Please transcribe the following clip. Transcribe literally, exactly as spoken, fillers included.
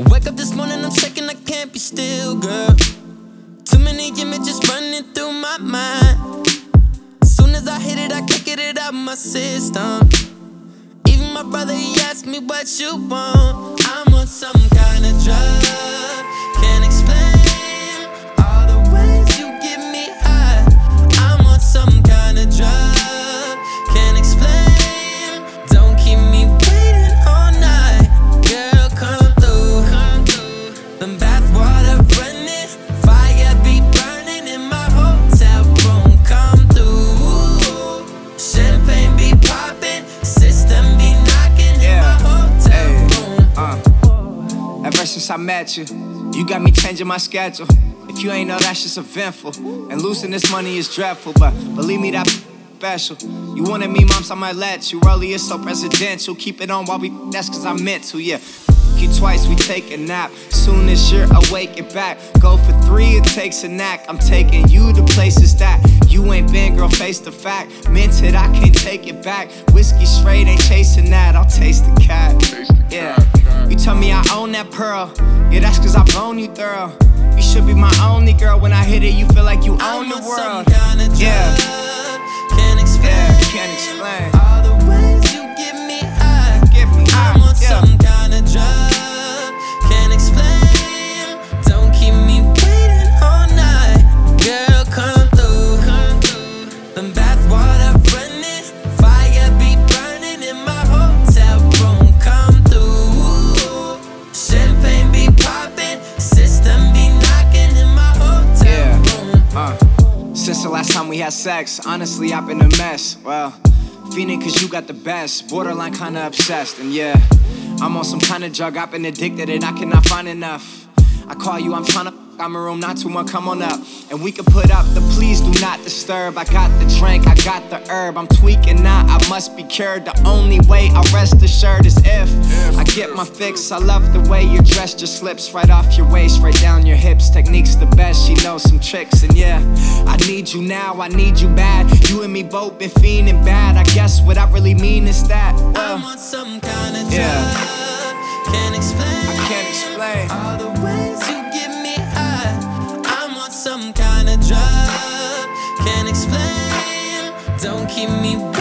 Wake up this morning, I'm shaking, I can't be still, girl. Too many images running through my mind. As soon as I hit it, I can't get it out my system. Even my brother, he asked me what you want. I'm on some kind of drug. Can't explain all the ways you get me high. I'm on some kind of drug. Can't explain. Don't keep me waiting all night. Girl, come through. Them bathwater running, fire be burning in my hotel room. Come through. Champagne be popping, system be knocking in my hotel room. Uh, ever since I met you, you got me changing my schedule. If you ain't know, that shit's eventful. And losing this money is dreadful, but believe me, that special. You wanted me, mom, so I might let you. Early is so presidential. Keep it on while we, that's cause I meant to, yeah. You twice, we take a nap. Soon as you're awake, get back. Go for three, it takes a knack. I'm taking you to places that you ain't been, girl, face the fact. Meant it, I can't take it back. Whiskey straight, ain't chasing that. I'll taste the cat. Yeah. You tell me I own that pearl. Yeah, that's cause I blown you thorough. You should be my only girl. When I hit it, you feel like you own the world. Yeah. Can't explain. Yeah, can't explain. All the ways you get me high. Get me high. I'm on Yeah. some kind of drug. Can't explain. Don't keep me waiting all night. Girl, come through. Them bathwater running, fire be burning in my hotel room. Come through. Champagne be popping, system be knocking in my hotel Yeah. room. Uh, since the last time we had sex, honestly, I've been a mess. Well, fiending cause you got the best. Borderline kinda obsessed, and yeah, I'm on some kind of drug. I've been addicted and I cannot find enough. I call you, I'm tryna. I'm a room, not too much, come on up. And we can put up the please do not disturb. I got the drink, I got the herb. I'm tweaking now, I must be cured. The only way I'll rest assured is if I get my fix. I love the way you're dressed, just slips right off your waist, right down your hips. Technique's the best, she knows some tricks. And yeah, I need you now, I need you bad. You and me both been fiending bad. I guess what I really mean is that uh, I'm on some kind of drug. Yeah. Can't explain. I can't explain. All the ways you get me high. I'm on some kind of drug. Can't explain. Don't keep me